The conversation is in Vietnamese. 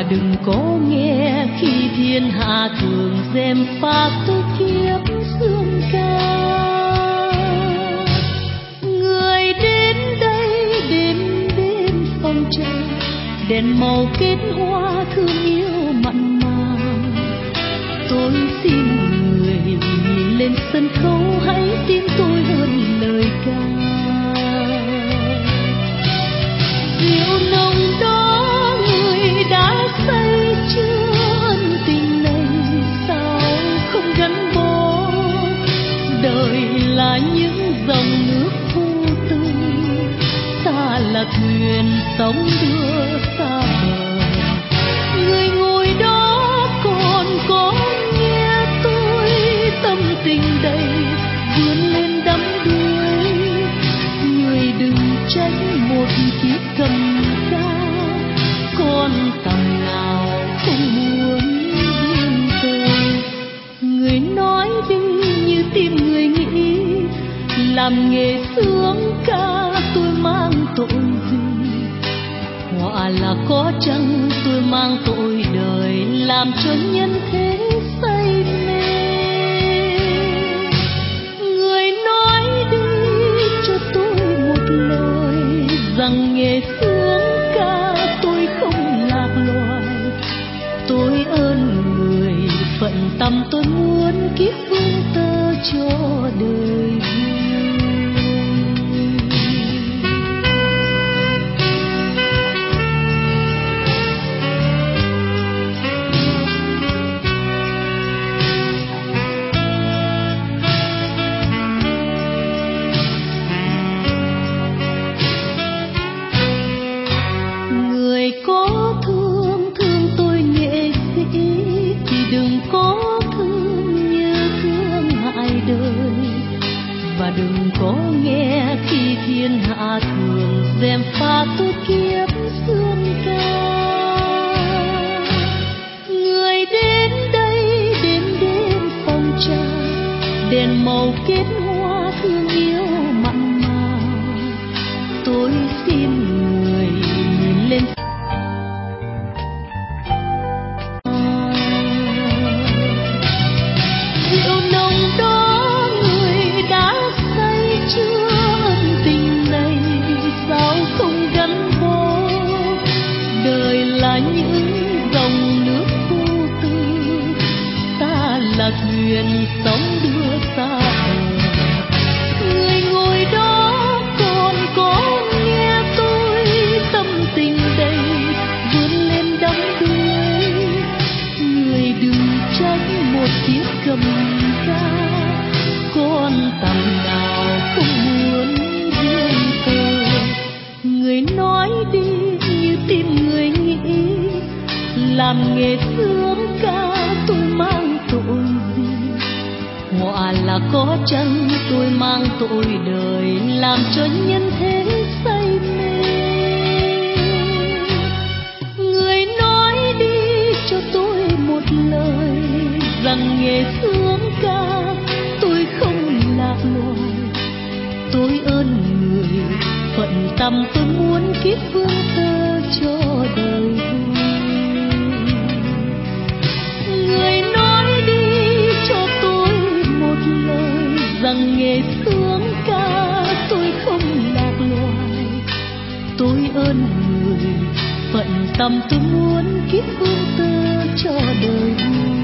đừng có nghe khi thiên hạ thường gièm pha tôi kiếp dương ca. Người đến đây đêm đêm phong trần, đèn màu kết hoa thương yêu mặn mà. Tôi xin người nhìn lên sân khấu, hãy tin tôi hơn lời ca. Rượu nồng đó người đã say chưa, ân tình này sao không gắn bó. Đời là những dòng nước vô tư, ta là thuyền sóng đưa xa bờ. Người ngồi đó còn có nghe tôi, tâm tình đầy vươn lên đắm đuối. Người đừng tránh một chiếc cầm ca, con tầm nào không muốn riêng tôi. Người nói đi như tim người nghĩ, làm nghề sướng ca tôi mang tội gì. Họa là có chăng tôi mang tội đời, làm cho nhân thế say mê. Người nói đi cho tôi một lời, rằng nghề sướng ca tôi không lạc loài. Tôi ơn người phận tâm, tôi muốn kiếp vương tơ cho đời vui. Người có thương thương tôi nghệ sĩ, thì đừng có thương như thương hại đời. Và đừng có nghe khi thiên hạ thường gièm pha tôi kiếp dương ca. Người đến đây đêm đêm phong trần, đèn màu kết hoa thương yêu mặn mà. Tôi xin người nhìn lên rượu nồng đó người đã say chưa, ân tình này sao không gắn bó. Đời là những dòng nước vô tư, ta là thuyền sóng đưa xa bờ. Người ngồi đó còn có nghe tôi, tâm tình đầy vươn lên đắm đuối. Người đừng trách một chiếc cầm ca, con tầm nào không muốn riêng tôi. Người nói đi như tim người nghĩ, làm nghề sướng ca tôi mang tội gì. Họa là có chăng tôi mang tội đời, làm cho nhân thế say mê. Người nói đi cho tôi một lời, rằng nghề sướng ca tôi không lạc loài. Tôi ơn người phận tâm, tôi muốn kiếp vương tơ cho đời vui. Người nói đi cho tôi một lời, rằng nghề sướng ca tôi không lạc loài. Tôi ơn người phận tâm, tôi muốn kiếp vương tơ cho đời vui.